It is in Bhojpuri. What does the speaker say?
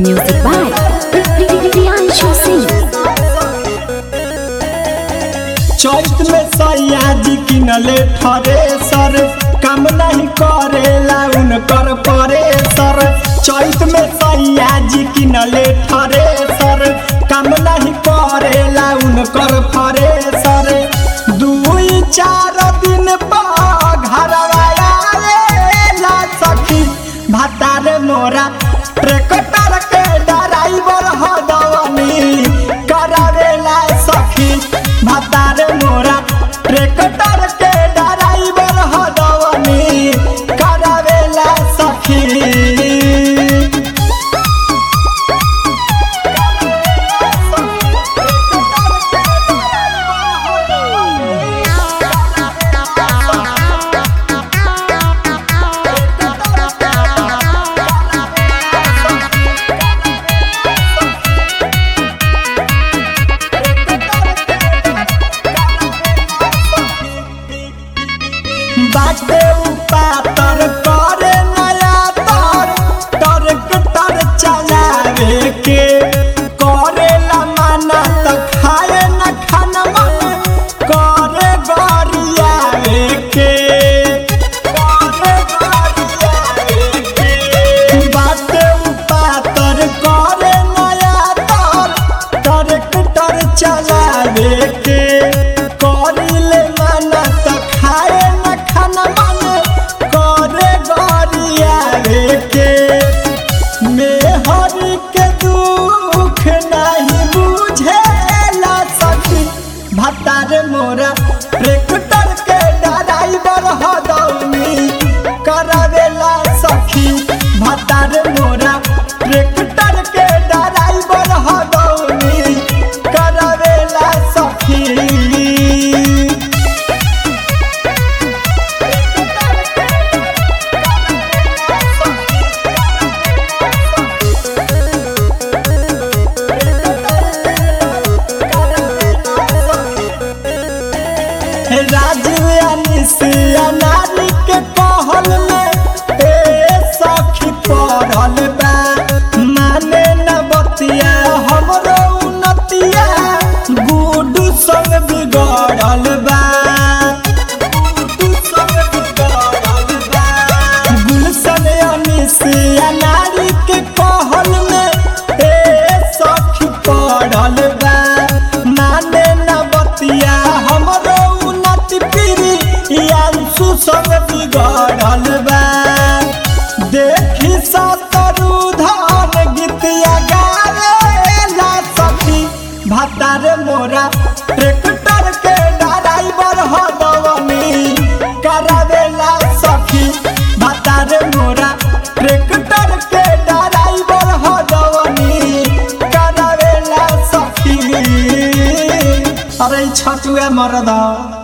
Music by Priyanshu Singh. चैत में सयाजी किनले थ्रेसर काम नहीं करेला उनकर परेसर। चैत में सयाजी किनले थ्रेसर काम नहीं करेला उनकर परेसर। 2-4 दिन घरवा आवेला सखी भातार मोरा ट्रैक्टर के ड्राइवर हदवनी करावेला सखी भातार मोरा ट्रैक्टर के ड्राइवर हदवनी करावेला सखी। बाटे पातर करे नया तर ट्रैक्टर चलावे के करेला माना त खाए न खाना मन करे गरियावे के बाटे पातर करे नया तर ट्रैक्टर चलावे के करिले माना त खाए खाना मन करे गरियावे के। मेहरी के दुख नहीं बुझेला सखी भातार मोरा ट्रैक्टर के ड्राइवर हदवनी करावेला सखी भातार मोरा ट्रैक्टर के ड्राइवर हदवनी करावेला सखी। राजनिसिया नारी के कहल में ए सखी पढ़ल बा माने न बतिया हमरो उन्नतिया गुडू संग बिगड़ल बा। गुलशन अनिसिया नारी के कहल में ए सखी पढ़ल बा माने न बतिया हमरो संग बिगड़ल बा। देखी शत्रुधन गीतिया गावेला सखी भातार मोरा ट्रैक्टर के ड्राइवर हदवनी करावेला सखी भातार मोरा ट्रैक्टर के ड्राइवर हदवनी करावेला सखी। अरे छटुआ मरदा।